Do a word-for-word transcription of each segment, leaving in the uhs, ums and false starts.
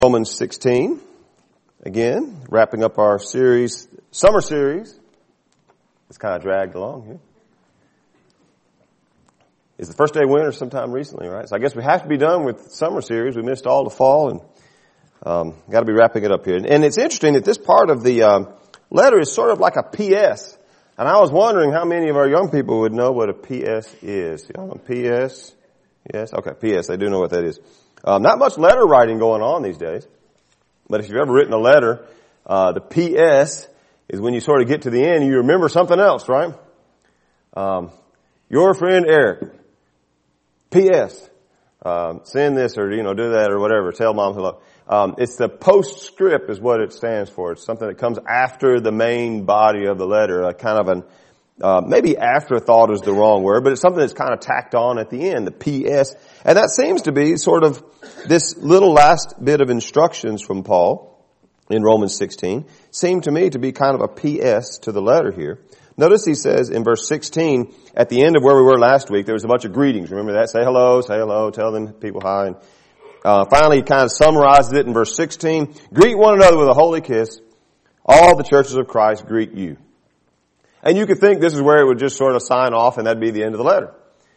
Romans sixteen, again, wrapping up our series, summer series. It's kind of dragged along here. It's the first day of winter sometime recently, right? So I guess we have to be done with the summer series. We missed all the fall and um, got to be wrapping it up here. And it's interesting that this part of the um, letter is sort of like a P S. And I was wondering how many of our young people would know what a P S is. Y'all know P S? Yes? Okay, P S. They do know what that is. Um, not much letter writing going on these days. But if you've ever written a letter, uh, the P S is when you sort of get to the end, you remember something else, right? Um, your friend Eric, P S, um, send this or, you know, do that or whatever, tell mom hello. Um, it's the postscript is what it stands for. It's something that comes after the main body of the letter, a kind of an, uh, maybe afterthought is the wrong word, but it's something that's kind of tacked on at the end, the P S. And that seems to be sort of this little last bit of instructions from Paul in Romans sixteen seem to me to be kind of a P S to the letter here. Notice he says in verse sixteen, at the end of where we were last week, there was a bunch of greetings. Remember that? Say hello, say hello, tell them people hi. And uh, finally, he kind of summarizes it in verse sixteen. Greet one another with a holy kiss. All the churches of Christ greet you. And you could think this is where it would just sort of sign off and that'd be the end of the letter.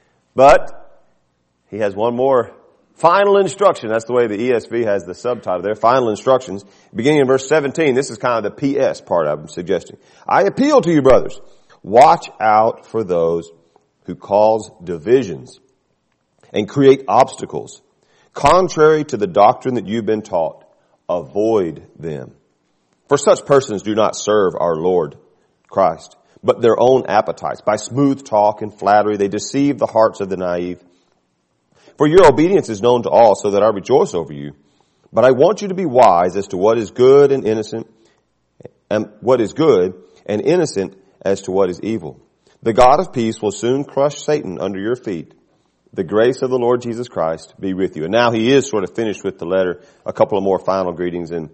But he has one more final instruction. That's the way the E S V has the subtitle there. Final instructions. Beginning in verse seventeen, this is kind of the P S part I'm suggesting. I appeal to you, brothers. Watch out for those who cause divisions and create obstacles. Contrary to the doctrine that you've been taught, avoid them. For such persons do not serve our Lord Christ, but their own appetites. By smooth talk and flattery, they deceive the hearts of the naive. For your obedience is known to all, so that I rejoice over you. But I want you to be wise as to what is good and innocent, and what is good and innocent as to what is evil. The God of peace will soon crush Satan under your feet. The grace of the Lord Jesus Christ be with you. And now he is sort of finished with the letter. A couple of more final greetings and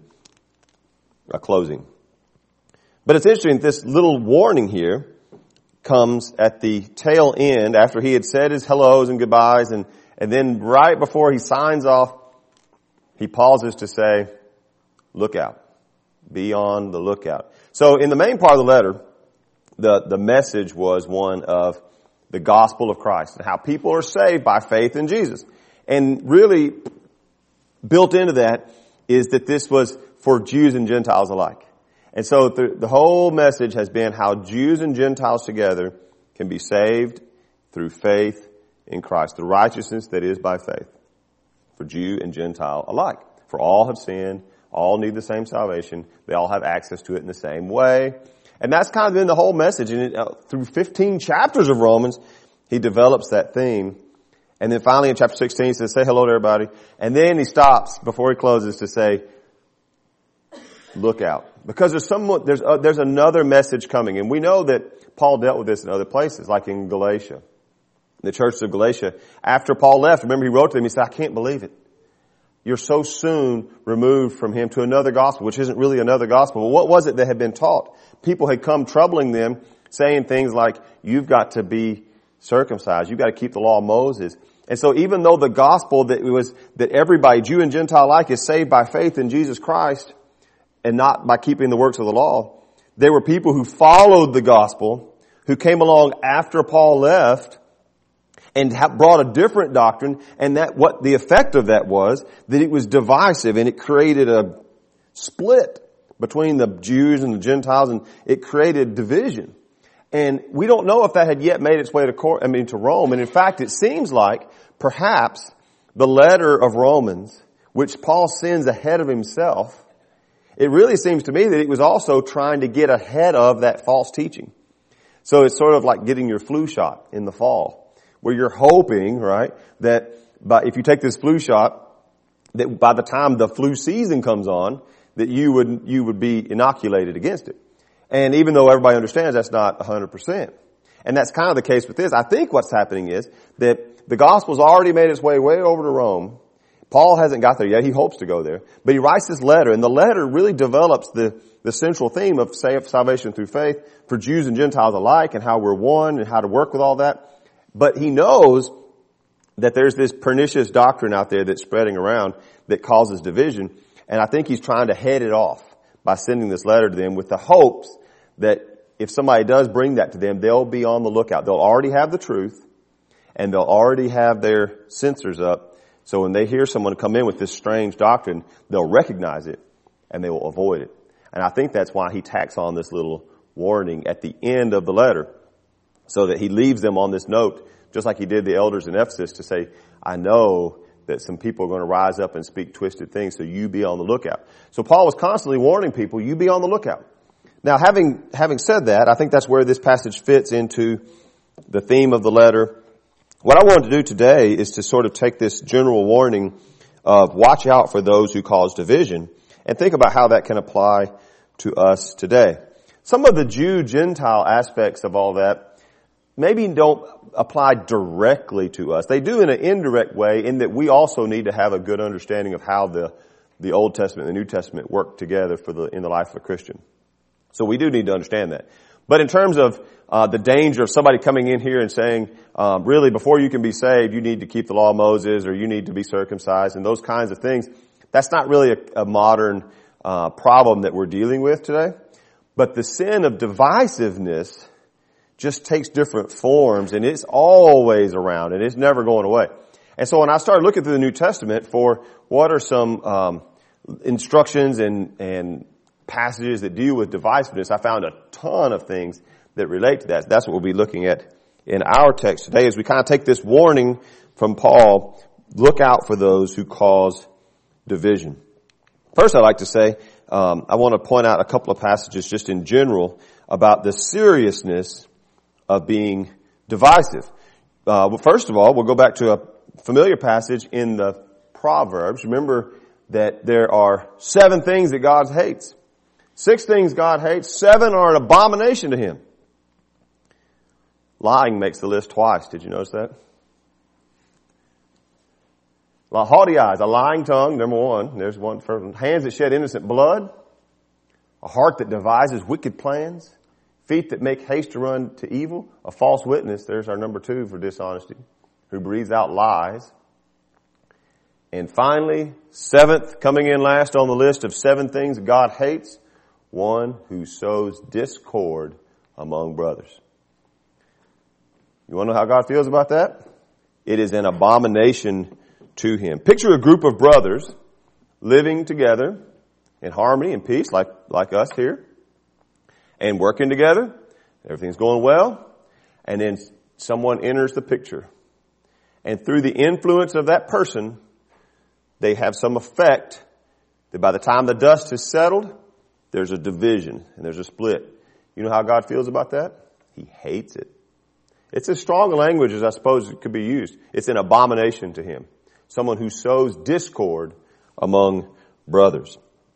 a closing. But it's interesting, this little warning here comes at the tail end after he had said his hellos and goodbyes, and, and then right before he signs off, he pauses to say, look out. Be on the lookout. So in the main part of the letter, the, the message was one of the gospel of Christ and how people are saved by faith in Jesus. And really built into that is that this was for Jews and Gentiles alike. And so the, the whole message has been how Jews and Gentiles together can be saved through faith in Christ, the righteousness that is by faith for Jew and Gentile alike. For all have sinned, all need the same salvation, they all have access to it in the same way. And that's kind of been the whole message. And it, uh, through fifteen chapters of Romans, he develops that theme. And then finally in chapter sixteen, he says, say hello to everybody. And then he stops before he closes to say, look out. Because there's some, there's, uh, there's another message coming. And we know that Paul dealt with this in other places, like in Galatia. The church of Galatia. After Paul left, remember he wrote to them, he said, I can't believe it. You're so soon removed from him to another gospel, which isn't really another gospel. Well, what was it that had been taught? People had come troubling them, saying things like, you've got to be circumcised. You've got to keep the law of Moses. And so even though the gospel that it was, that everybody, Jew and Gentile alike, is saved by faith in Jesus Christ and not by keeping the works of the law, there were people who followed the gospel, who came along after Paul left, and brought a different doctrine, and that what the effect of that was, that it was divisive, and it created a split between the Jews and the Gentiles, and it created division. And we don't know if that had yet made its way to court, I mean to Rome. And in fact, it seems like perhaps the letter of Romans, which Paul sends ahead of himself, it really seems to me that it was also trying to get ahead of that false teaching. So it's sort of like getting your flu shot in the fall, where you're hoping, right, that by, if you take this flu shot, that by the time the flu season comes on, that you would, you would be inoculated against it. And even though everybody understands that's not one hundred percent. And that's kind of the case with this. I think what's happening is that the gospel's already made its way way over to Rome. Paul hasn't got there yet. He hopes to go there. But he writes this letter, and the letter really develops the, the central theme of salvation through faith for Jews and Gentiles alike, and how we're one and how to work with all that. But he knows that there's this pernicious doctrine out there that's spreading around that causes division. And I think he's trying to head it off by sending this letter to them with the hopes that if somebody does bring that to them, they'll be on the lookout. They'll already have the truth, and they'll already have their sensors up. So when they hear someone come in with this strange doctrine, they'll recognize it, and they will avoid it. And I think that's why he tacks on this little warning at the end of the letter, so that he leaves them on this note, just like he did the elders in Ephesus, to say, I know that some people are going to rise up and speak twisted things, so you be on the lookout. So Paul was constantly warning people, you be on the lookout. Now, having having said that, I think that's where this passage fits into the theme of the letter. What I wanted to do today is to sort of take this general warning of watch out for those who cause division and think about how that can apply to us today. Some of the Jew-Gentile aspects of all that maybe don't apply directly to us. They do in an indirect way, in that we also need to have a good understanding of how the, the Old Testament and the New Testament work together for the, in the life of a Christian. So we do need to understand that. But in terms of uh, the danger of somebody coming in here and saying, um, really, before you can be saved, you need to keep the law of Moses, or you need to be circumcised, and those kinds of things, that's not really a, a modern uh, problem that we're dealing with today. But the sin of divisiveness just takes different forms, and it's always around, and it's never going away. And so when I started looking through the New Testament for what are some um, instructions and, and passages that deal with divisiveness, I found a ton of things that relate to that. That's what we'll be looking at in our text today, as we kind of take this warning from Paul, look out for those who cause division. First, I'd like to say, um, I want to point out a couple of passages just in general about the seriousness of being divisive. Uh, well, first of all, we'll go back to a familiar passage in the Proverbs. Remember that there are seven things that God hates. Six things God hates. Seven are an abomination to Him. Lying makes the list twice. Did you notice that? Haughty eyes, a lying tongue, number one. There's one for hands that shed innocent blood. A heart that devises wicked plans. Feet that make haste to run to evil. A false witness, there's our number two for dishonesty, who breathes out lies. And finally, seventh, coming in last on the list of seven things God hates, one who sows discord among brothers. You want to know how God feels about that? It is an abomination to Him. Picture a group of brothers living together in harmony and peace, like, like us here, and working together. Everything's going well. And then someone enters the picture. And through the influence of that person, they have some effect that by the time the dust has settled, there's a division and there's a split. You know how God feels about that? He hates it. It's as strong a language as I suppose it could be used. It's an abomination to Him. Someone who sows discord among brothers.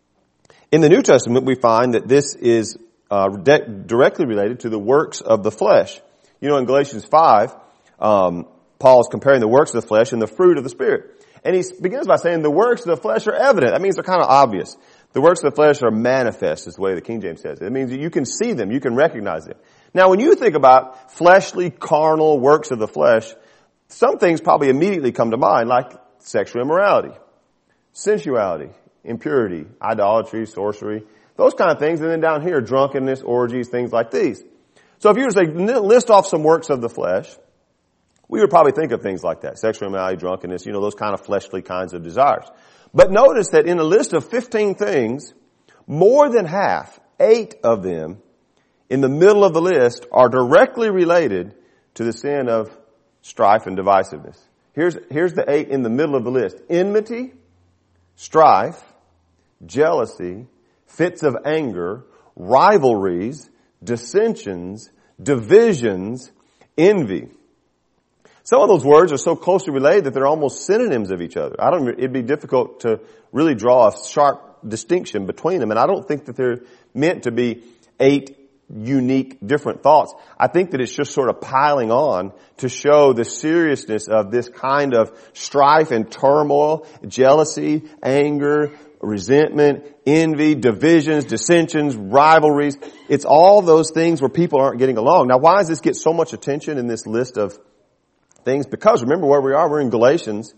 In the New Testament, we find that this is uh, de- directly related to the works of the flesh. You know, in Galatians five, um, Paul is comparing the works of the flesh and the fruit of the Spirit. And he begins by saying the works of the flesh are evident. That means they're kind of obvious. The works of the flesh are manifest, is the way the King James says it. It means that you can see them, you can recognize them. Now, when you think about fleshly, carnal works of the flesh, some things probably immediately come to mind, like sexual immorality, sensuality, impurity, idolatry, sorcery, those kind of things. And then down here, drunkenness, orgies, things like these. So if you were to say, list off some works of the flesh, we would probably think of things like that. Sexual immorality, drunkenness, you know, those kind of fleshly kinds of desires. But notice that in a list of fifteen things, more than half, eight of them, in the middle of the list are directly related to the sin of strife and divisiveness. Here's, here's the eight in the middle of the list. Enmity, strife, jealousy, fits of anger, rivalries, dissensions, divisions, envy. Some of those words are so closely related that they're almost synonyms of each other. I don't, it'd be difficult to really draw a sharp distinction between them. And I don't think that they're meant to be eight unique, different thoughts. I think that it's just sort of piling on to show the seriousness of this kind of strife and turmoil, jealousy, anger, resentment, envy, divisions, dissensions, rivalries. It's all those things where people aren't getting along. Now, why does this get so much attention in this list of things? Because remember where we are. We're in Galatians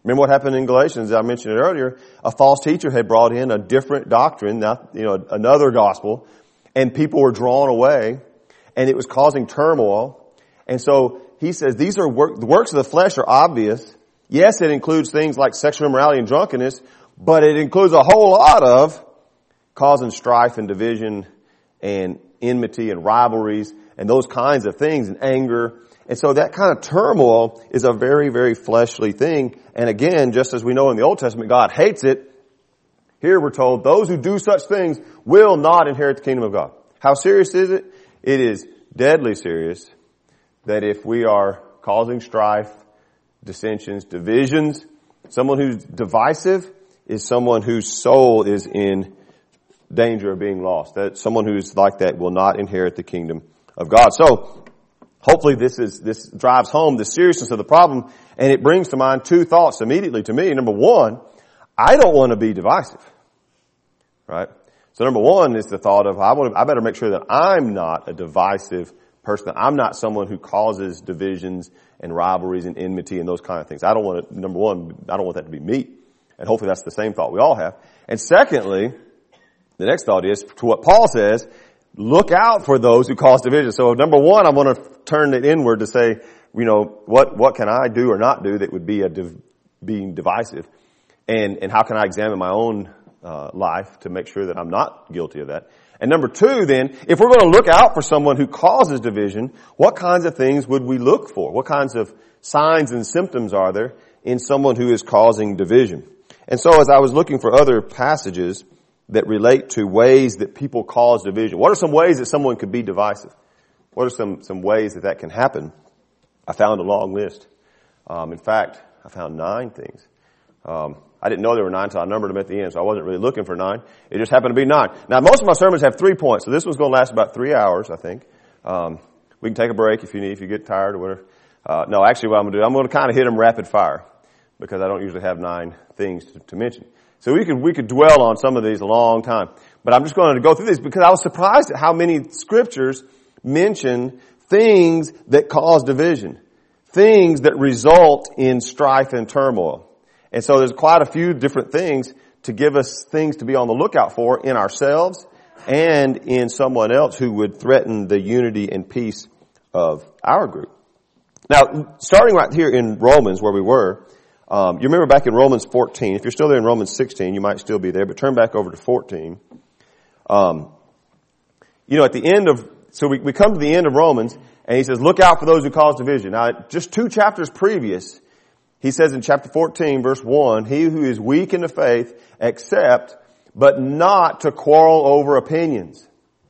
Remember what happened in Galatians? I mentioned it earlier. A false teacher had brought in a different doctrine, not, you know, another gospel, and people were drawn away, and it was causing turmoil. And so he says these are work, the works of the flesh are obvious. Yes, it includes things like sexual immorality and drunkenness, but it includes a whole lot of causing strife and division and enmity and rivalries and those kinds of things, and anger. And so that kind of turmoil is a very, very fleshly thing. And again, just as we know in the Old Testament, God hates it. Here we're told those who do such things will not inherit the kingdom of God. How serious is it? It is deadly serious that if we are causing strife, dissensions, divisions, someone who's divisive is someone whose soul is in danger of being lost. That someone who's like that will not inherit the kingdom of God. So, hopefully this is, this drives home the seriousness of the problem, and it brings to mind two thoughts immediately to me. Number one, I don't want to be divisive. Right? So number one is the thought of, I want to, I better make sure that I'm not a divisive person. I'm not someone who causes divisions and rivalries and enmity and those kind of things. I don't want to, number one, I don't want that to be me. And hopefully that's the same thought we all have. And secondly, the next thought is, to what Paul says, look out for those who cause division. So number one, I'm going to turn it inward to say, you know, what, what can I do or not do that would be a div, being divisive? And, and how can I examine my own, uh, life to make sure that I'm not guilty of that? And number two, then, if we're going to look out for someone who causes division, what kinds of things would we look for? What kinds of signs and symptoms are there in someone who is causing division? And so as I was looking for other passages that relate to ways that people cause division. What are some ways that someone could be divisive? What are some, some ways that that can happen? I found a long list. Um, in fact, I found nine things. Um, I didn't know there were nine until I numbered them at the end, so I wasn't really looking for nine. It just happened to be nine. Now, most of my sermons have three points, so this one's going to last about three hours, I think. Um, we can take a break if you need, if you get tired or whatever. Uh, no, actually what I'm going to do, I'm going to kind of hit them rapid fire because I don't usually have nine things to, to mention. So we could, we could dwell on some of these a long time. But I'm just going to go through these because I was surprised at how many scriptures mention things that cause division. Things that result in strife and turmoil. And so there's quite a few different things to give us things to be on the lookout for in ourselves and in someone else who would threaten the unity and peace of our group. Now, starting right here in Romans where we were, Um, you remember back in Romans fourteen, if you're still there in Romans sixteen, you might still be there, but turn back over to fourteen. Um, you know, at the end of, so we, we come to the end of Romans, and he says, look out for those who cause division. Now, just two chapters previous, he says in chapter fourteen, verse one, he who is weak in the faith, accept, but not to quarrel over opinions.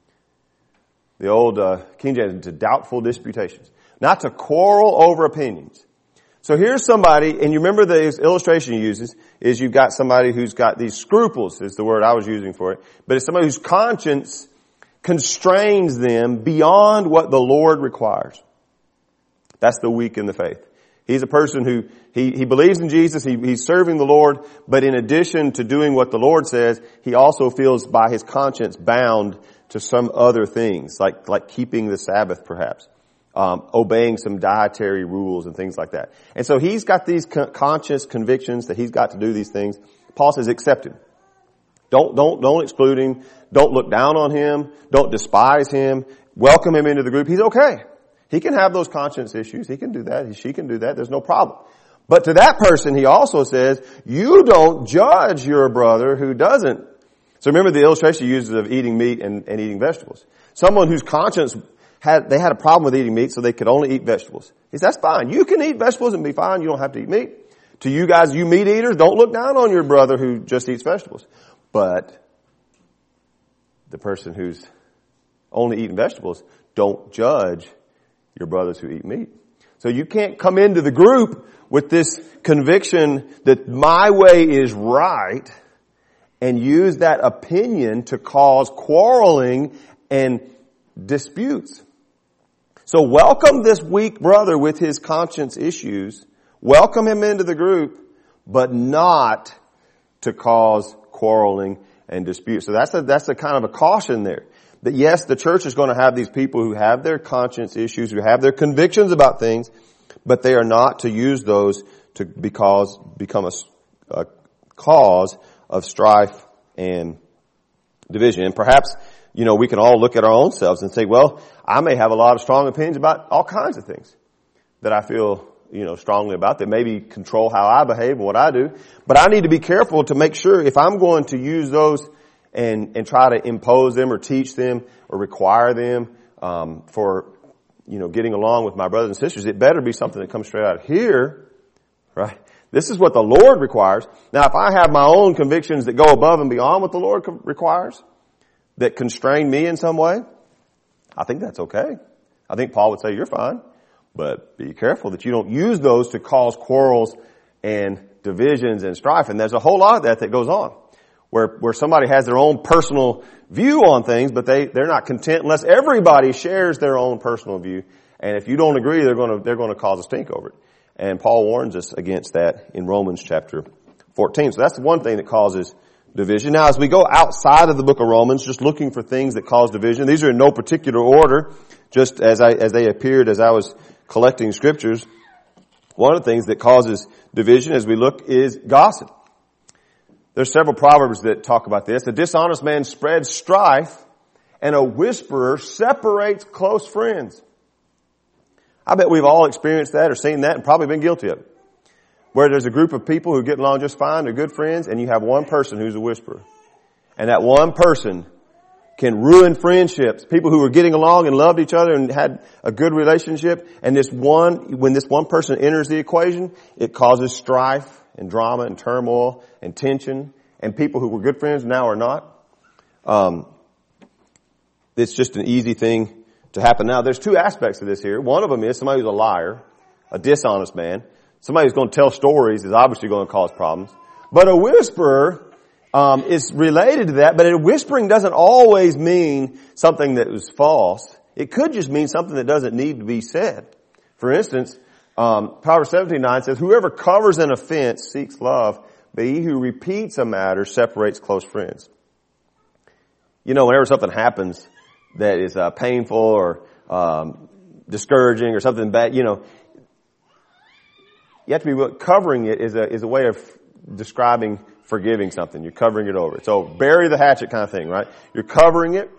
The old uh, King James, to doubtful disputations. Not to quarrel over opinions. So here's somebody, and you remember the illustration he uses, is you've got somebody who's got these scruples, is the word I was using for it, but it's somebody whose conscience constrains them beyond what the Lord requires. That's the weak in the faith. He's a person who, he, he believes in Jesus, he, he's serving the Lord, but in addition to doing what the Lord says, he also feels by his conscience bound to some other things, like, like keeping the Sabbath perhaps. Um, obeying some dietary rules and things like that. And so he's got these con- conscious convictions that he's got to do these things. Paul says accept him. Don't, don't, don't exclude him. Don't look down on him. Don't despise him. Welcome him into the group. He's okay. He can have those conscience issues. He can do that. He, she can do that. There's no problem. But to that person, he also says, you don't judge your brother who doesn't. So remember the illustration he uses of eating meat and, and eating vegetables. Someone whose conscience Had, they had a problem with eating meat, so they could only eat vegetables. He said, that's fine. You can eat vegetables and be fine. You don't have to eat meat. To you guys, you meat eaters, don't look down on your brother who just eats vegetables. But the person who's only eating vegetables, don't judge your brothers who eat meat. So you can't come into the group with this conviction that my way is right and use that opinion to cause quarreling and disputes. So welcome this weak brother with his conscience issues. Welcome him into the group, but not to cause quarreling and dispute. So that's a, that's a kind of a caution there. That yes, the church is going to have these people who have their conscience issues, who have their convictions about things, but they are not to use those to because, become a, a cause of strife and division. And perhaps, you know, we can all look at our own selves and say, well, I may have a lot of strong opinions about all kinds of things that I feel, you know, strongly about that maybe control how I behave and what I do. But I need to be careful to make sure if I'm going to use those and, and try to impose them or teach them or require them, um, for, you know, getting along with my brothers and sisters, it better be something that comes straight out here, right? This is what the Lord requires. Now, if I have my own convictions that go above and beyond what the Lord requires, that constrain me in some way, I think that's okay. I think Paul would say you're fine, but be careful that you don't use those to cause quarrels and divisions and strife. And there's a whole lot of that that goes on, where where somebody has their own personal view on things, but they they're not content unless everybody shares their own personal view. And if you don't agree, they're going to they're going to cause a stink over it. And Paul warns us against that in Romans chapter fourteen. So that's the one thing that causes division. Now, as we go outside of the book of Romans, just looking for things that cause division, these are in no particular order, just as I, as they appeared as I was collecting scriptures. One of the things that causes division as we look is gossip. There's several proverbs that talk about this. A dishonest man spreads strife, and a whisperer separates close friends. I bet we've all experienced that or seen that and probably been guilty of it. Where there's a group of people who get along just fine, they're good friends, and you have one person who's a whisperer. And that one person can ruin friendships. People who were getting along and loved each other and had a good relationship. And this one, when this one person enters the equation, it causes strife and drama and turmoil and tension. And people who were good friends now are not. Um, it's just an easy thing to happen. Now, there's two aspects of this here. One of them is somebody who's a liar, a dishonest man. Somebody who's going to tell stories is obviously going to cause problems. But a whisperer um, is related to that, but a whispering doesn't always mean something that was false. It could just mean something that doesn't need to be said. For instance, um, Proverbs seventeen nine says, whoever covers an offense seeks love, but he who repeats a matter separates close friends. You know, whenever something happens that is uh, painful or um, discouraging or something bad, you know, you have to be covering it is a is a way of describing forgiving something. You're covering it over. So bury the hatchet kind of thing, right? You're covering it,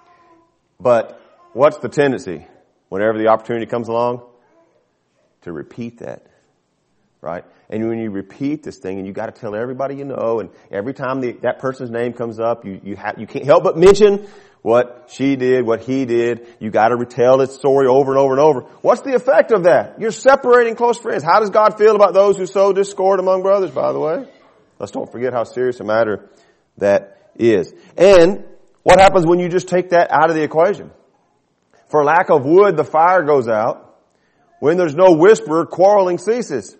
but what's the tendency whenever the opportunity comes along? To repeat that, right? And when you repeat this thing, and you got to tell everybody you know, and every time the, that person's name comes up, you you have you can't help but mention what she did, what he did. You got to retell this story over and over and over. What's the effect of that? You're separating close friends. How does God feel about those who sow discord among brothers, by the way? Let's don't forget how serious a matter that is. And what happens when you just take that out of the equation? For lack of wood, the fire goes out. When there's no whisperer, quarreling ceases.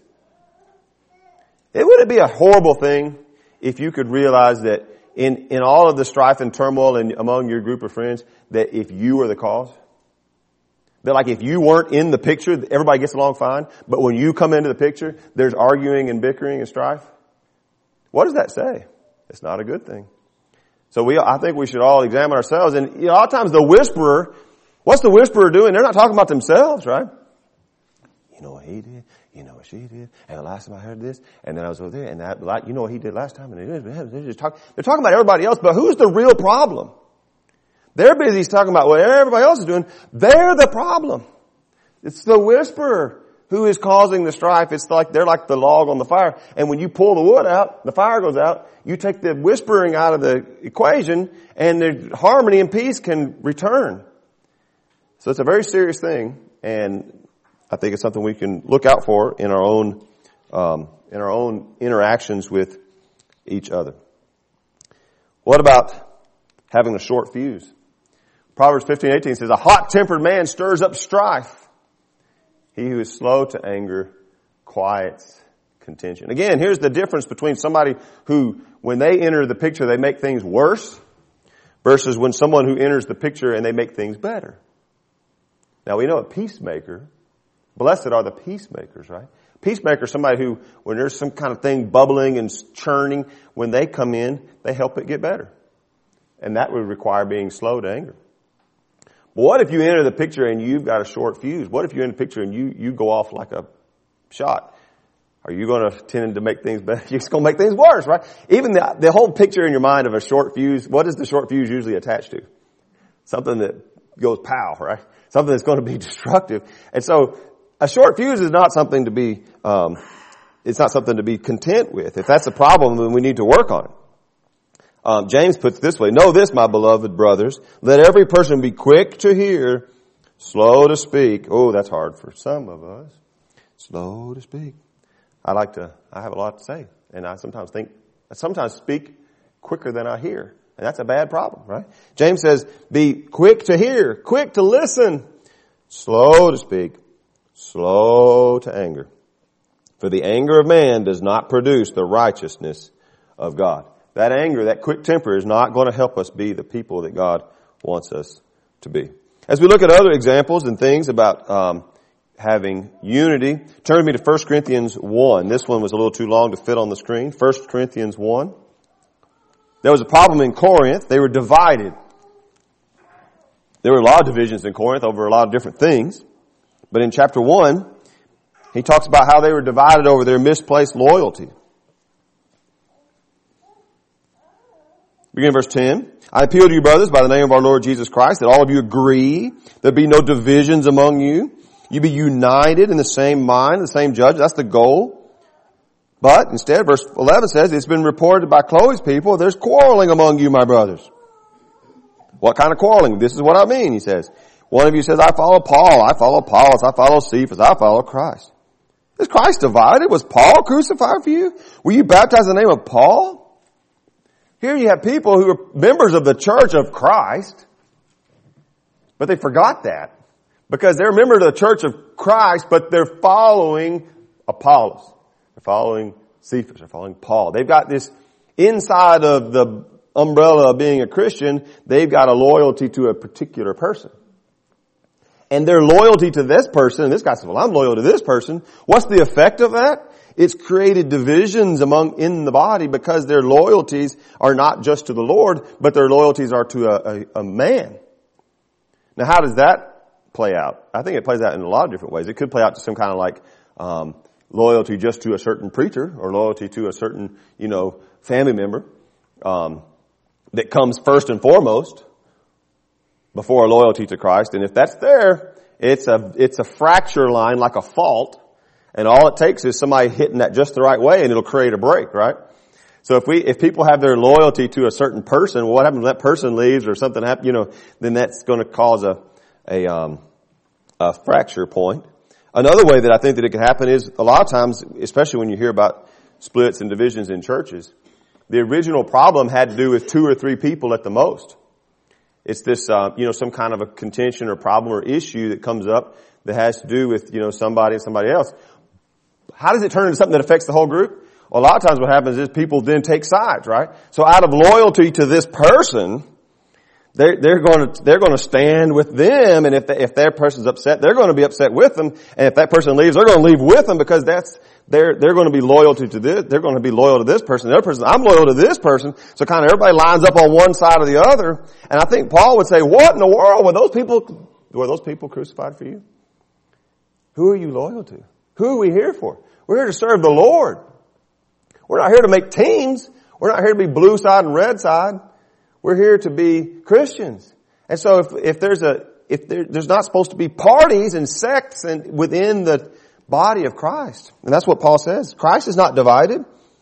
It wouldn't be a horrible thing if you could realize that In, in all of the strife and turmoil in, among your group of friends, that if you were the cause, that like if you weren't in the picture, everybody gets along fine, but when you come into the picture, there's arguing and bickering and strife. What does that say? It's not a good thing. So we, I think we should all examine ourselves. And you know, a lot of times the whisperer, what's the whisperer doing? They're not talking about themselves, right? You know what he did? You know what she did? And the last time I heard this, and then I was over there, and that, you know what he did last time, and they're just talking, they're talking about everybody else, but who's the real problem? They're busy talking about what everybody else is doing. They're the problem. It's the whisperer who is causing the strife. It's like, they're like the log on the fire. And when you pull the wood out, the fire goes out, you take the whispering out of the equation, and the harmony and peace can return. So it's a very serious thing, and I think it's something we can look out for in our own, um, in our own interactions with each other. What about having a short fuse? Proverbs fifteen eighteen says, a hot-tempered man stirs up strife. He who is slow to anger quiets contention. Again, here's the difference between somebody who, when they enter the picture, they make things worse, versus when someone who enters the picture and they make things better. Now we know a peacemaker, blessed are the peacemakers, right? Peacemaker is somebody who, when there's some kind of thing bubbling and churning, when they come in, they help it get better. And that would require being slow to anger. But what if you enter the picture and you've got a short fuse? What if you enter the picture and you, you go off like a shot? Are you going to tend to make things better? You're just going to make things worse, right? Even the, the whole picture in your mind of a short fuse, what is the short fuse usually attached to? Something that goes pow, right? Something that's going to be destructive. And so a short fuse is not something to be, um, it's not something to be content with. If that's a problem, then we need to work on it. Um, James puts it this way, know this, my beloved brothers, let every person be quick to hear, slow to speak. Oh, that's hard for some of us. Slow to speak. I like to, I have a lot to say, and I sometimes think, I sometimes speak quicker than I hear, and that's a bad problem, right? James says, be quick to hear, quick to listen, slow to speak, slow to anger. For the anger of man does not produce the righteousness of God. That anger, that quick temper is not going to help us be the people that God wants us to be. As we look at other examples and things about, um, having unity. Turn with me to First Corinthians one. This one was a little too long to fit on the screen. First Corinthians one. There was a problem in Corinth. They were divided. There were a lot of divisions in Corinth over a lot of different things. But in chapter one, he talks about how they were divided over their misplaced loyalty. Beginning verse ten. I appeal to you, brothers, by the name of our Lord Jesus Christ, that all of you agree, there be no divisions among you. You be united in the same mind, the same judge. That's the goal. But instead, verse eleven says, it's been reported by Chloe's people, there's quarreling among you, my brothers. What kind of quarreling? This is what I mean, he says. One of you says, I follow Paul, I follow Apollos, I follow Cephas, I follow Christ. Is Christ divided? Was Paul crucified for you? Were you baptized in the name of Paul? Here you have people who are members of the church of Christ, but they forgot that. Because they're a member of the church of Christ, but they're following Apollos. They're following Cephas. They're following Paul. They've got this inside of the umbrella of being a Christian, they've got a loyalty to a particular person. And their loyalty to this person, and this guy says, well, I'm loyal to this person. What's the effect of that? It's created divisions among, in the body because their loyalties are not just to the Lord, but their loyalties are to a, a, a man. Now how does that play out? I think it plays out in a lot of different ways. It could play out to some kind of like um loyalty just to a certain preacher or loyalty to a certain, you know, family member um that comes first and foremost before a loyalty to Christ. And if that's there, it's a it's a fracture line like a fault, and all it takes is somebody hitting that just the right way and it'll create a break, right? So if we if people have their loyalty to a certain person, well, what happens when that person leaves or something happens, you know, then that's going to cause a a um a fracture point. Another way that I think that it can happen is a lot of times, especially when you hear about splits and divisions in churches, the original problem had to do with two or three people at the most. It's this, uh, you know, some kind of a contention or problem or issue that comes up that has to do with, you know, somebody and somebody else. How does it turn into something that affects the whole group? Well, a lot of times what happens is people then take sides, right? So out of loyalty to this person, They're, they're going to, they're going to stand with them, and if they, if their person's upset, they're going to be upset with them, and if that person leaves, they're going to leave with them because that's, they're, they're going to be loyal to, to this, they're going to be loyal to this person, the other person, I'm loyal to this person, so kind of everybody lines up on one side or the other, and I think Paul would say, what in the world were those people, were those people crucified for you? Who are you loyal to? Who are we here for? We're here to serve the Lord. We're not here to make teams. We're not here to be blue side and red side. We're here to be Christians. And so if, if there's a, if there, there's not supposed to be parties and sects and within the body of Christ. And that's what Paul says. Christ is not divided.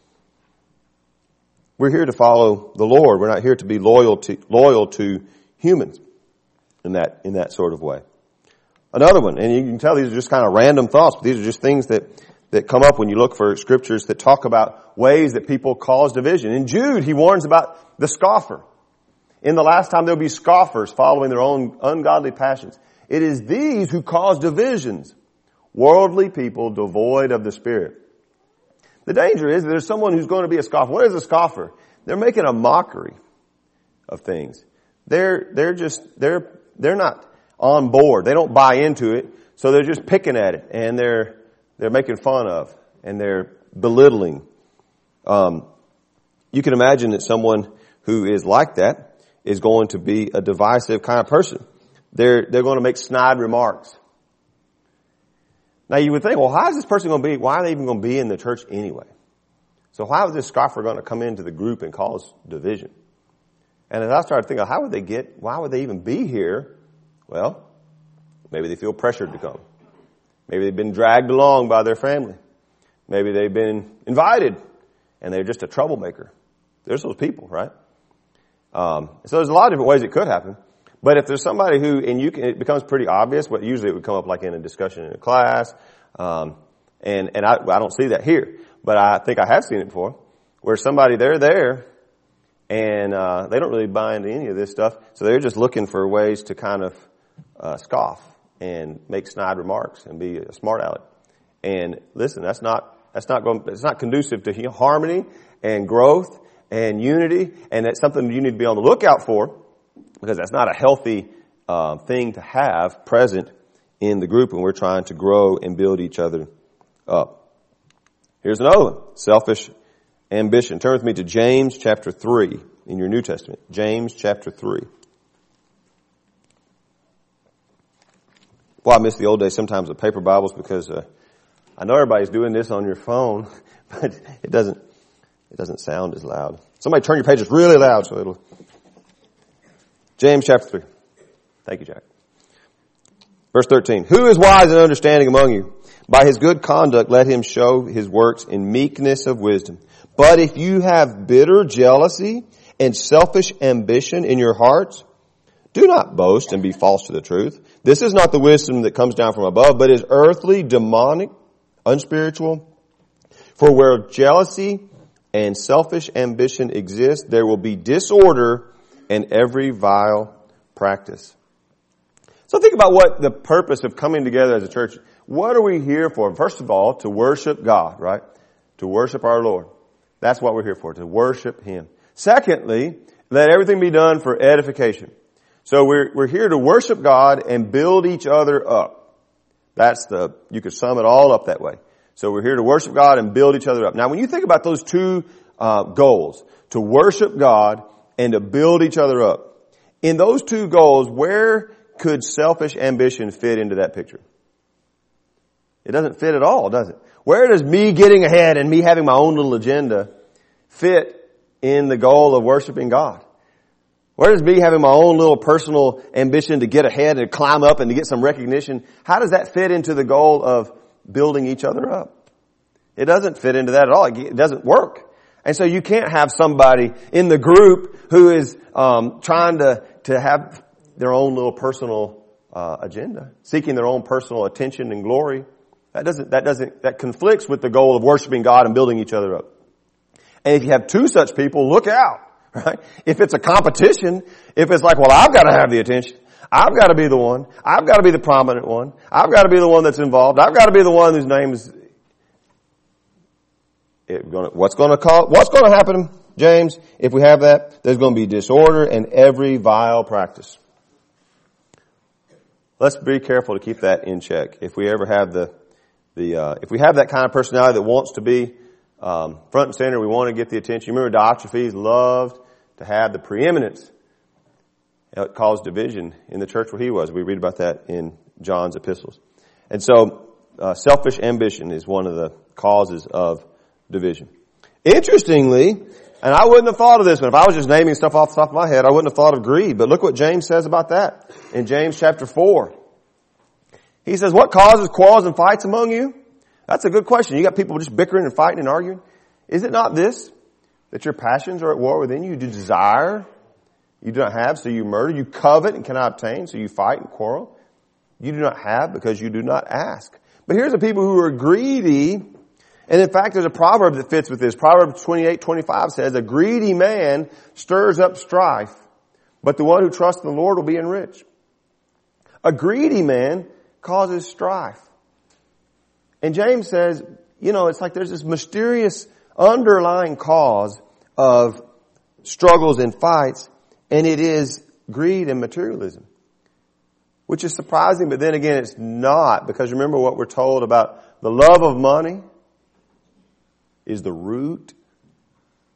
We're here to follow the Lord. We're not here to be loyal to, loyal to humans in that, in that sort of way. Another one, and you can tell these are just kind of random thoughts, but these are just things that, that come up when you look for scriptures that talk about ways that people cause division. In Jude, he warns about the scoffer. In the last time there'll be scoffers following their own ungodly passions. It is these who cause divisions. Worldly people devoid of the Spirit. The danger is that there's someone who's going to be a scoffer. What is a scoffer? They're making a mockery of things. They're, they're just, they're, they're not on board. They don't buy into it. So they're just picking at it and they're, they're making fun of and they're belittling. Um, you can imagine that someone who is like that is going to be a divisive kind of person. They're, they're going to make snide remarks. Now you would think, well, how is this person going to be, why are they even going to be in the church anyway? So how is this scoffer going to come into the group and cause division? And as I started thinking, how would they get, why would they even be here? Well, maybe they feel pressured to come. Maybe they've been dragged along by their family. Maybe they've been invited and they're just a troublemaker. There's those people, right? Um, so there's a lot of different ways it could happen. But if there's somebody who, and you can, it becomes pretty obvious, but usually it would come up like in a discussion in a class, um, and, and I, I don't see that here, but I think I have seen it before, where somebody, they're there, and, uh, they don't really buy into any of this stuff, so they're just looking for ways to kind of, uh, scoff and make snide remarks and be a smart aleck. And listen, that's not, that's not going, it's not conducive to harmony and growth and unity, and that's something you need to be on the lookout for, because that's not a healthy uh, thing to have present in the group when we're trying to grow and build each other up. Here's another one, selfish ambition. Turn with me to James chapter three in your New Testament. James chapter three. Well, I miss the old days sometimes of paper Bibles because uh, I know everybody's doing this on your phone, but it doesn't it doesn't sound as loud. Somebody turn your pages really loud so it'll... James chapter three. Thank you, Jack. Verse thirteen. Who is wise and understanding among you? By his good conduct let him show his works in meekness of wisdom. But if you have bitter jealousy and selfish ambition in your hearts, do not boast and be false to the truth. This is not the wisdom that comes down from above, but is earthly, demonic, unspiritual. For where jealousy and selfish ambition exist, there will be disorder and every vile practice. So think about what the purpose of coming together as a church. What are we here for? First of all, to worship God, right? To worship our Lord. That's what we're here for, to worship Him. Secondly, let everything be done for edification. So we're, we're here to worship God and build each other up. That's the, you could sum it all up that way. So we're here to worship God and build each other up. Now when you think about those two uh, goals, to worship God and to build each other up. In those two goals, where could selfish ambition fit into that picture? It doesn't fit at all, does it? Where does me getting ahead and me having my own little agenda fit in the goal of worshiping God? Where does me having my own little personal ambition to get ahead and climb up and to get some recognition, how does that fit into the goal of building each other up? It doesn't fit into that at all. It doesn't work. And so you can't have somebody in the group who is um, trying to, to have their own little personal uh, agenda, seeking their own personal attention and glory. That doesn't, that doesn't, that conflicts with the goal of worshiping God and building each other up. And if you have two such people, look out, right? If it's a competition, if it's like, well, I've got to have the attention. I've got to be the one. I've got to be the prominent one. I've got to be the one that's involved. I've got to be the one whose name is... It gonna, what's going to call, what's going to happen, James, if we have that? There's going to be disorder and every vile practice. Let's be careful to keep that in check. If we ever have the, the, uh, if we have that kind of personality that wants to be, um, front and center, we want to get the attention. You remember Diotrephes loved to have the preeminence. It caused division in the church where he was. We read about that in John's epistles. And so, uh, selfish ambition is one of the causes of division. Interestingly, and I wouldn't have thought of this one. If I was just naming stuff off the top of my head, I wouldn't have thought of greed. But look what James says about that in James chapter four. He says, what causes quarrels and fights among you? That's a good question. You got people just bickering and fighting and arguing. Is it not this, that your passions are at war within you? You do desire, you do not have, so you murder. You covet and cannot obtain, so you fight and quarrel. You do not have because you do not ask. But here's the people who are greedy. And in fact, there's a proverb that fits with this. Proverbs twenty-eight twenty-five says, a greedy man stirs up strife, but the one who trusts in the Lord will be enriched. A greedy man causes strife. And James says, you know, it's like there's this mysterious underlying cause of struggles and fights, and it is greed and materialism. Which is surprising, but then again, it's not, because remember what we're told about the love of money is the root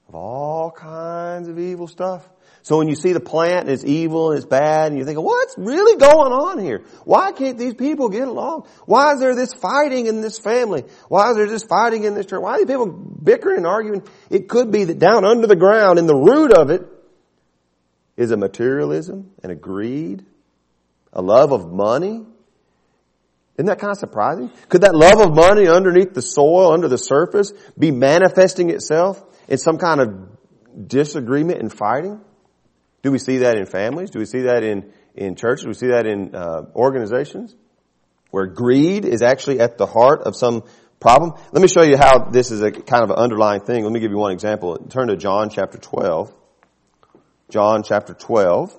of all kinds of evil stuff. So when you see the plant and it's evil and it's bad and you think, what's really going on here? Why can't these people get along? Why is there this fighting in this family? Why is there this fighting in this church? Why are these people bickering and arguing? It could be that down under the ground, in the root of it, is a materialism and a greed, a love of money. Isn't that kind of surprising? Could that love of money underneath the soil, under the surface, be manifesting itself in some kind of disagreement and fighting? Do we see that in families? Do we see that in, in churches? Do we see that in uh, organizations? Where greed is actually at the heart of some problem? Let me show you how this is a kind of an underlying thing. Let me give you one example. Turn to John chapter twelve. John chapter twelve.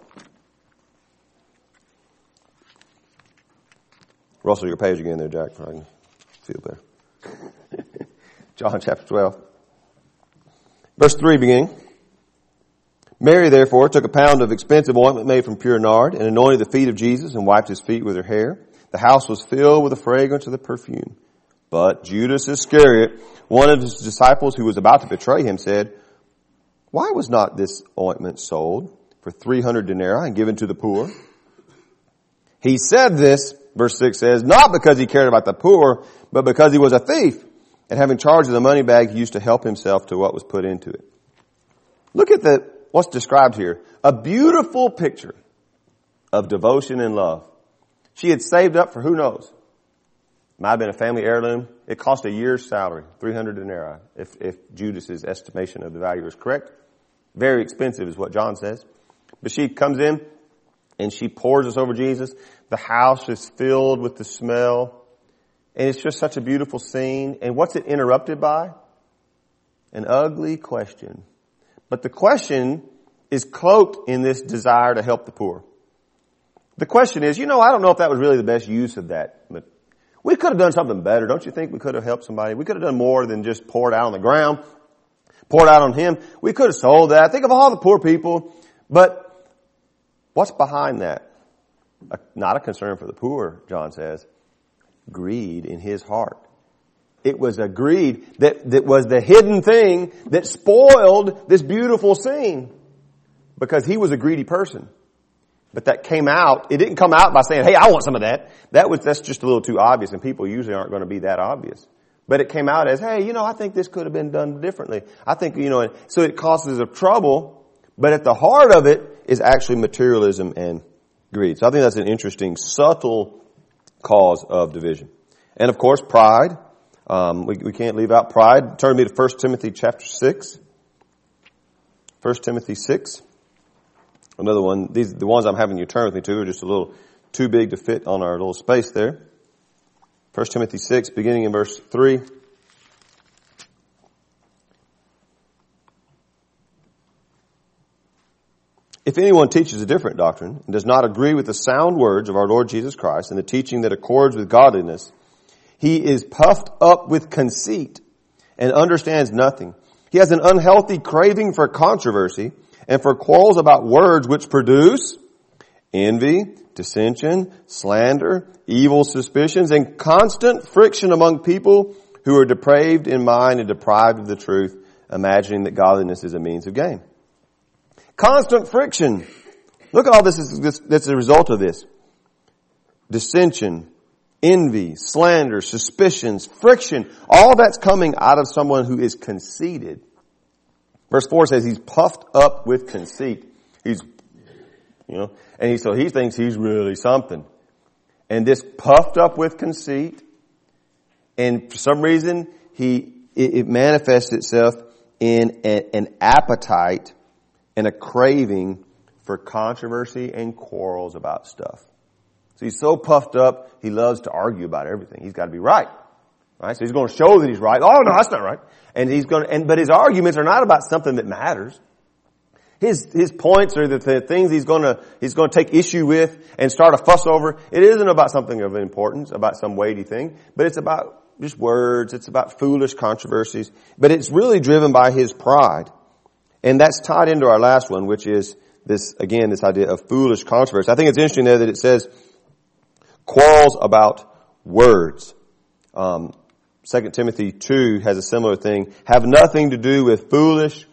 Rustle your page again there, Jack, so I can feel better. John chapter twelve. Verse three beginning. Mary, therefore, took a pound of expensive ointment made from pure nard and anointed the feet of Jesus and wiped his feet with her hair. The house was filled with the fragrance of the perfume. But Judas Iscariot, one of his disciples who was about to betray him, said, why was not this ointment sold for three hundred denarii and given to the poor? He said this, verse six says, not because he cared about the poor, but because he was a thief. And having charge of the money bag, he used to help himself to what was put into it. Look at the what's described here. A beautiful picture of devotion and love. She had saved up for who knows. Might have been a family heirloom. It cost a year's salary, three hundred denarii, if, if Judas's estimation of the value is correct. Very expensive is what John says. But she comes in and she pours this over Jesus. The house is filled with the smell. And it's just such a beautiful scene. And what's it interrupted by? An ugly question. But the question is cloaked in this desire to help the poor. The question is, you know, I don't know if that was really the best use of that. But we could have done something better. Don't you think we could have helped somebody? We could have done more than just pour it out on the ground, pour it out on him. We could have sold that. Think of all the poor people. But what's behind that? A, not a concern for the poor, John says. Greed in his heart. It was a greed that, that was the hidden thing that spoiled this beautiful scene. Because he was a greedy person. But that came out, it didn't come out by saying, hey, I want some of that. That was, that's just a little too obvious, and people usually aren't going to be that obvious. But it came out as, hey, you know, I think this could have been done differently. I think, you know, so it causes a trouble, but at the heart of it is actually materialism and greed. So I think that's an interesting, subtle cause of division. And of course, pride. Um, we, we can't leave out pride. Turn me to First Timothy chapter six. First Timothy six. Another one. These, the ones I'm having you turn with me to are just a little too big to fit on our little space there. First Timothy six, beginning in verse three. If anyone teaches a different doctrine and does not agree with the sound words of our Lord Jesus Christ and the teaching that accords with godliness, he is puffed up with conceit and understands nothing. He has an unhealthy craving for controversy and for quarrels about words which produce envy, dissension, slander, evil suspicions, and constant friction among people who are depraved in mind and deprived of the truth, imagining that godliness is a means of gain. Constant friction. Look at all this is this, that's a result of this. Dissension, envy, slander, suspicions, friction. All that's coming out of someone who is conceited. Verse four says he's puffed up with conceit. He's, you know, and he, so he thinks he's really something. And this puffed up with conceit, and for some reason, he, it, it manifests itself in a, an appetite and a craving for controversy and quarrels about stuff. So he's so puffed up, he loves to argue about everything. He's got to be right. Right? So he's going to show that he's right. Oh, no, that's not right. And he's going to, and, but his arguments are not about something that matters. His, his points are the, the things he's going to, he's going to take issue with and start a fuss over. It isn't about something of importance, about some weighty thing, but it's about just words. It's about foolish controversies, but it's really driven by his pride. And that's tied into our last one, which is this, again, this idea of foolish controversy. I think it's interesting there that it says quarrels about words. Um, Second Timothy two has a similar thing. Have nothing to do with foolish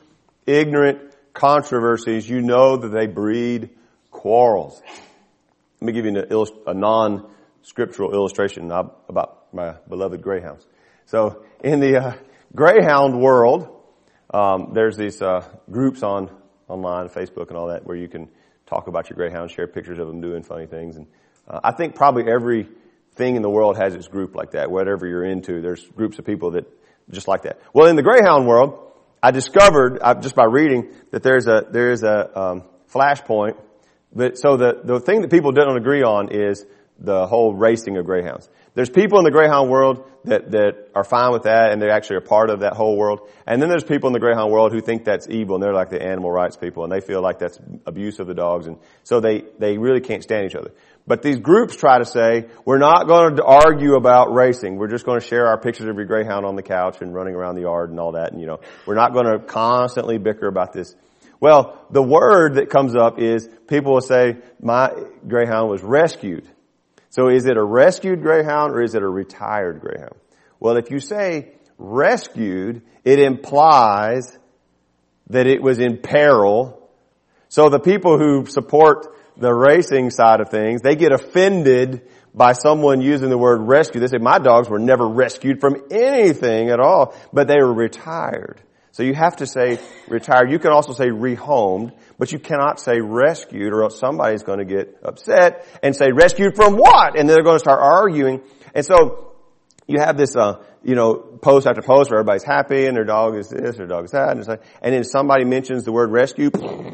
ignorant controversies, you know that they breed quarrels. Let me give you an illust- a non-scriptural illustration about my beloved greyhounds. So in the uh, greyhound world, um, there's these uh, groups on online, Facebook and all that, where you can talk about your greyhounds, share pictures of them doing funny things. And uh, I think probably everything in the world has its group like that. Whatever you're into, there's groups of people that just like that. Well, in the greyhound world, I discovered uh, just by reading that there's a there is a um, flashpoint. But so the the thing that people don't agree on is the whole racing of greyhounds. There's people in the greyhound world that that are fine with that, and they actually are part of that whole world. And then there's people in the greyhound world who think that's evil, and they're like the animal rights people, and they feel like that's abuse of the dogs, and so they they really can't stand each other. But these groups try to say, we're not going to argue about racing. We're just going to share our pictures of your greyhound on the couch and running around the yard and all that. And, you know, we're not going to constantly bicker about this. Well, the word that comes up is people will say, my greyhound was rescued. So is it a rescued greyhound or is it a retired greyhound? Well, if you say rescued, it implies that it was in peril. So the people who support the racing side of things, they get offended by someone using the word rescue. They say, my dogs were never rescued from anything at all, but they were retired. So you have to say retired. You can also say rehomed, but you cannot say rescued, or else somebody's going to get upset and say rescued from what? And they're going to start arguing. And so you have this, uh, you know, post after post where everybody's happy and their dog is this, their dog is that, and it's like, and then somebody mentions the word rescue,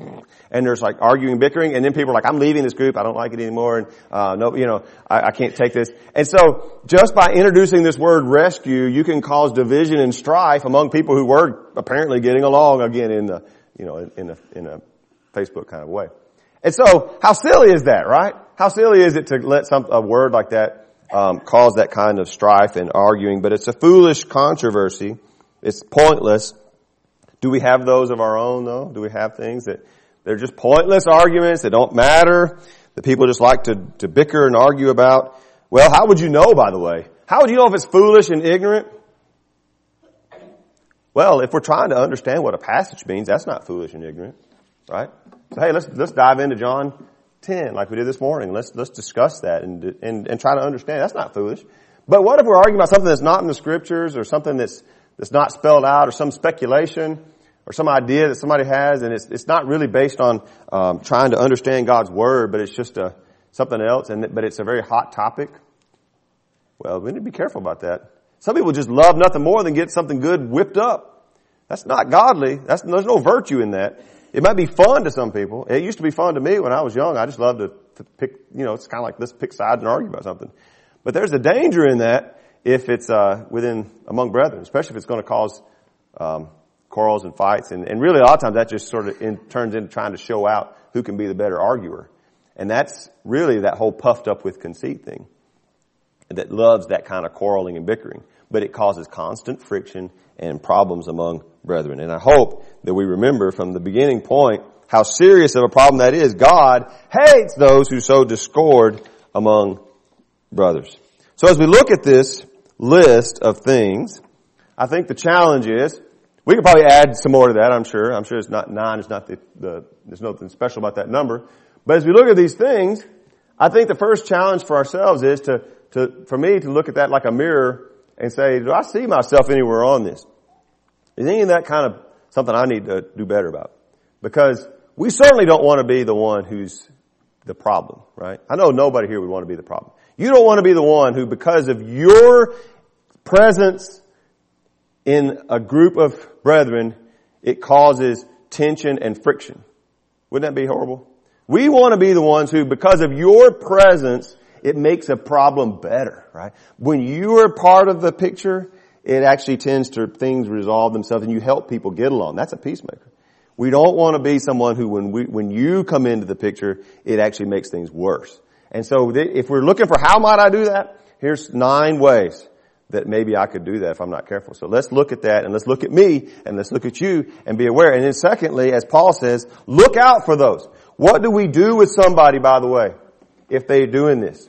and there's like arguing, bickering, and then people are like, I'm leaving this group, I don't like it anymore, and uh no, you know, I, I can't take this. And so, just by introducing this word rescue, you can cause division and strife among people who were apparently getting along, again, in the, you know, in a, in a Facebook kind of way. And so, how silly is that, right? How silly is it to let some, a word like that Um, cause that kind of strife and arguing, but it's a foolish controversy. It's pointless. Do we have those of our own, though? Do we have things that they're just pointless arguments that don't matter, that people just like to, to bicker and argue about? Well, how would you know, by the way? How would you know if it's foolish and ignorant? Well, if we're trying to understand what a passage means, that's not foolish and ignorant, right? So, hey, let's let's dive into John ten, like we did this morning. Let's let's discuss that and and and try to understand. That's not foolish. But what if we're arguing about something that's not in the scriptures, or something that's that's not spelled out, or some speculation, or some idea that somebody has, and it's it's not really based on um, trying to understand God's word, but it's just a something else, and but it's a very hot topic? Well, we need to be careful about that. Some people just love nothing more than get something good whipped up. That's not godly. That's there's no virtue in that. It might be fun to some people. It used to be fun to me when I was young. I just loved to, to pick, you know, it's kind of like let's pick sides and argue about something. But there's a danger in that if it's uh within, among brethren, especially if it's going to cause um quarrels and fights. And, and really a lot of times that just sort of in, turns into trying to show out who can be the better arguer. And that's really that whole puffed up with conceit thing that loves that kind of quarreling and bickering. But it causes constant friction and problems among brethren. And I hope that we remember from the beginning point how serious of a problem that is. God hates those who sow discord among brothers. So as we look at this list of things, I think the challenge is, we could probably add some more to that, I'm sure. I'm sure it's not nine, it's not the, the there's nothing special about that number. But as we look at these things, I think the first challenge for ourselves is to, to for me to look at that like a mirror and say, do I see myself anywhere on this? Is any of that kind of something I need to do better about? Because we certainly don't want to be the one who's the problem, right? I know nobody here would want to be the problem. You don't want to be the one who, because of your presence in a group of brethren, it causes tension and friction. Wouldn't that be horrible? We want to be the ones who, because of your presence, it makes a problem better, right? When you are part of the picture, it actually tends to things resolve themselves and you help people get along. That's a peacemaker. We don't want to be someone who, when we, when you come into the picture, it actually makes things worse. And so if we're looking for how might I do that, here's nine ways that maybe I could do that if I'm not careful. So let's look at that, and let's look at me, and let's look at you and be aware. And then secondly, as Paul says, look out for those. What do we do with somebody, by the way, if they're doing this?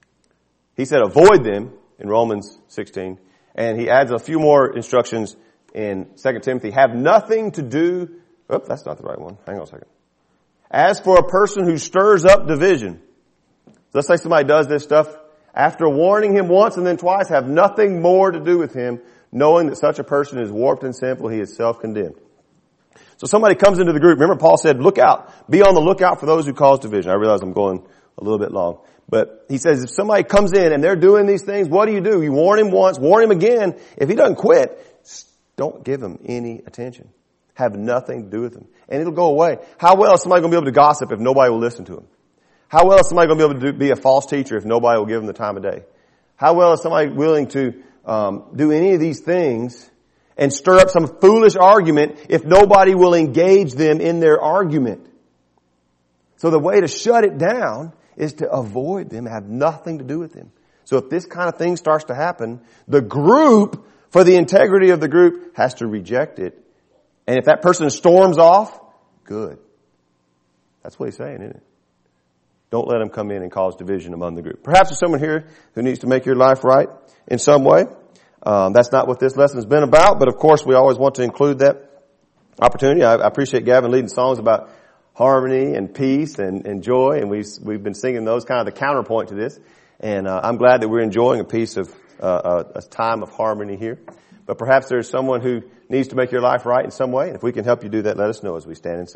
He said avoid them in Romans sixteen. And he adds a few more instructions in Second Timothy, have nothing to do, oops, that's not the right one. Hang on a second. As for a person who stirs up division, let's say somebody does this stuff, after warning him once and then twice, have nothing more to do with him, knowing that such a person is warped and sinful, he is self-condemned. So somebody comes into the group. Remember Paul said, look out. Be on the lookout for those who cause division. I realize I'm going a little bit long. But he says if somebody comes in and they're doing these things, what do you do? You warn him once, warn him again. If he doesn't quit, don't give him any attention. Have nothing to do with him. And it'll go away. How well is somebody going to be able to gossip if nobody will listen to him? How well is somebody going to be able to do, be a false teacher if nobody will give them the time of day? How well is somebody willing to um, do any of these things and stir up some foolish argument if nobody will engage them in their argument? So the way to shut it down is to avoid them, have nothing to do with them. So if this kind of thing starts to happen, the group, for the integrity of the group, has to reject it. And if that person storms off, good. That's what he's saying, isn't it? Don't let them come in and cause division among the group. Perhaps there's someone here who needs to make your life right in some way. Um, that's not what this lesson has been about, but of course we always want to include that opportunity. I, I appreciate Gavin leading songs about harmony and peace and, and joy, and we've, we've been singing those, kind of the counterpoint to this. And uh, I'm glad that we're enjoying a piece of uh, a, a time of harmony here. But perhaps there's someone who needs to make your life right in some way. And if we can help you do that, let us know as we stand and sing.